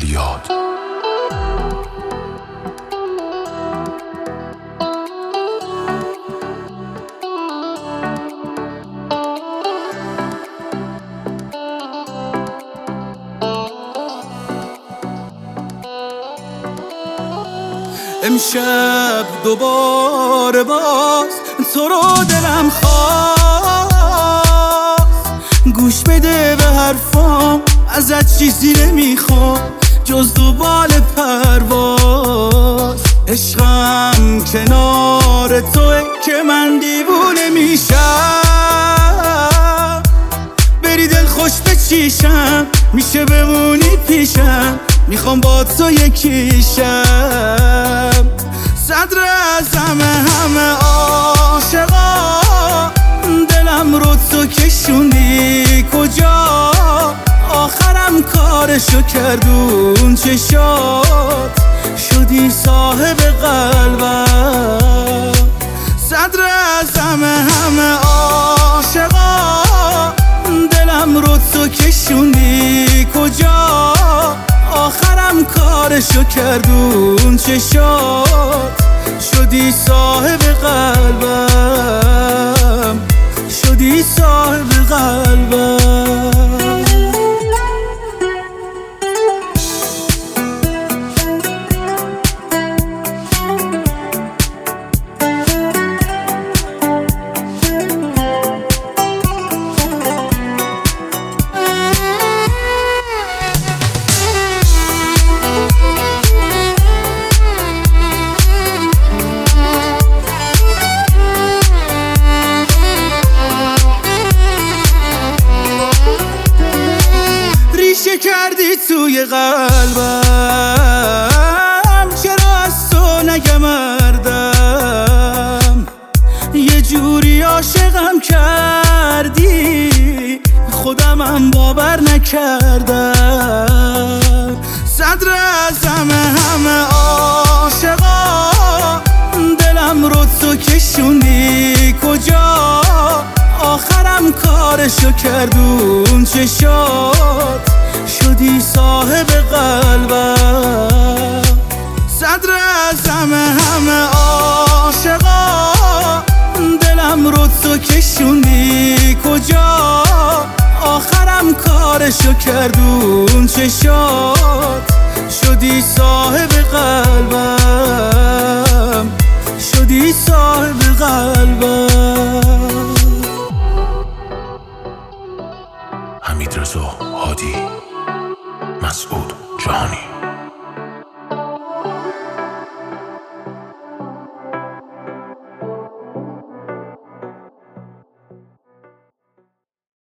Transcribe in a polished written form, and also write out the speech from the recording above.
یاد. امشب دوباره باز تو رو دلم خواست، گوش بده به حرفام، ازت چیزی نمیخوام جز دنبال پرواز. عشقم کنار توه که من دیوونه میشم، بری دل خوش بچیشم، میشه بمونی پیشم، میخوام با تو یکیشم. صدر اعظم همه عاشقا، دلم رو تو کشوندی کجا، آخرم کارشو کردون چشات، شدی صاحب قلبم. صدر اعظم همه عاشقا، دلم رو تو کشوندی کجا، آخرم کارشو کردون چشات، شدی صاحب قلبم، شدی صاحب قلبم. ریشه کردی توی قلبم، چرا از تو نگمردم، یه جوری عاشقم کردی خودمم باور نکردم. صدر اعظم همه عاشقا، دلم رو تو کشوندی کجا، آخرم کارشو کردون چشات، شدی صاحب قلبم. صدر اعظم همه عاشقا، دلم رو تو کشوندی کجا، آخرم کارشو کردون چشات، شدی صاحب قلبم، شدی صاحب قلبم. حمیدرضا هادی، مسعود جهانی.